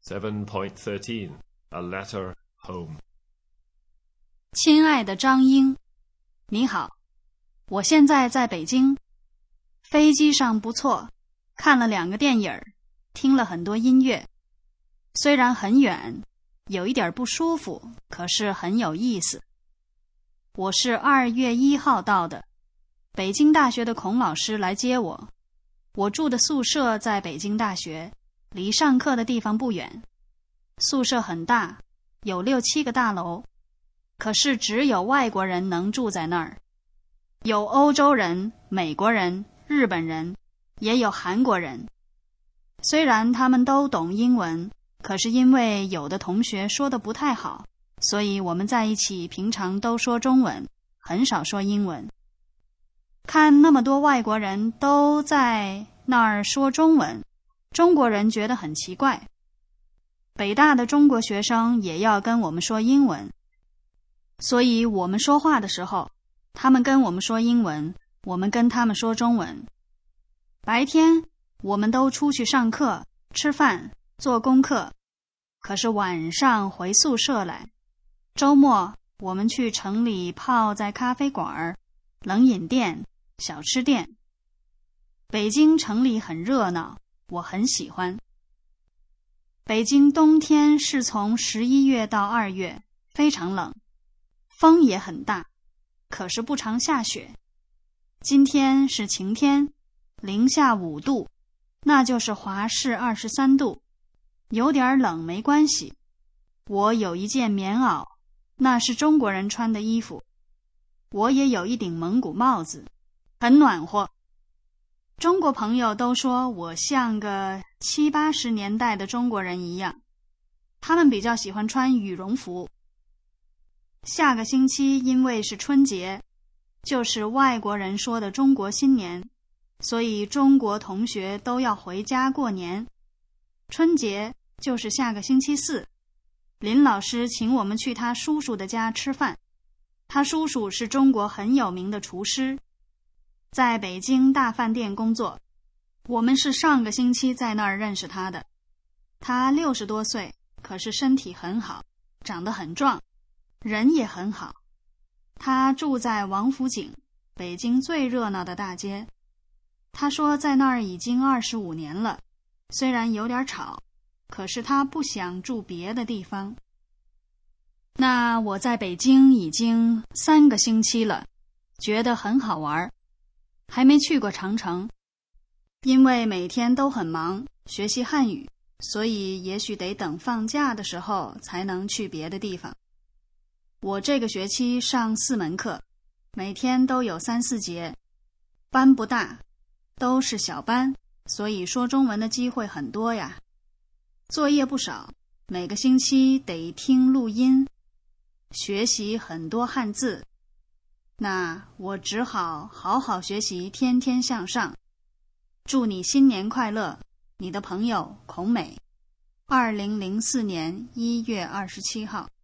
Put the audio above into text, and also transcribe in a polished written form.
7.13 A Letter Home。 亲爱的张英，你好，我现在在北京，飞机上不错，看了2个电影，听了很多音乐，虽然很远，有一点不舒服，可是很有意思。我是2月1号到的，北京大学的孔老师来接我，我住的宿舍在北京大学，离上课的地方不远。宿舍很大，有6、7个大楼，可是只有外国人能住在那儿，有欧洲人、美国人、日本人，也有韩国人。虽然他们都懂英文，可是因为有的同学说得不太好，所以我们在一起平常都说中文，很少说英文。看那么多外国人都在那儿说中文，中国人觉得很奇怪。北大的中国学生也要跟我们说英文，所以我们说话的时候，他们跟我们说英文，我们跟他们说中文。白天我们都出去上课、吃饭、做功课，可是晚上回宿舍来。周末我们去城里泡在咖啡馆、冷饮店、小吃店。北京城里很热闹，我很喜欢。北京冬天是从11月到2月，非常冷，风也很大，可是不常下雪。今天是晴天，零下5度，那就是华氏23度，有点冷没关系。我有一件棉袄，那是中国人穿的衣服。我也有一顶蒙古帽子，很暖和。中国朋友都说我像个70、80年代的中国人一样，他们比较喜欢穿羽绒服。下个星期因为是春节，就是外国人说的中国新年，所以中国同学都要回家过年。春节就是下个星期4，林老师请我们去他叔叔的家吃饭。他叔叔是中国很有名的厨师，在北京大饭店工作。我们是上个星期在那儿认识他的。他60多岁，可是身体很好，长得很壮，人也很好。他住在王府井，北京最热闹的大街。他说在那儿已经25年了，虽然有点吵，可是他不想住别的地方。那我在北京已经3个星期了，觉得很好玩，还没去过长城。因为每天都很忙，学习汉语，所以也许得等放假的时候才能去别的地方。我这个学期上4门课，每天都有3、4节，班不大，都是小班，所以说中文的机会很多呀。作业不少，每个星期得听录音，学习很多汉字。那我只好好好学习，天天向上。祝你新年快乐，你的朋友孔美。2004年1月27号。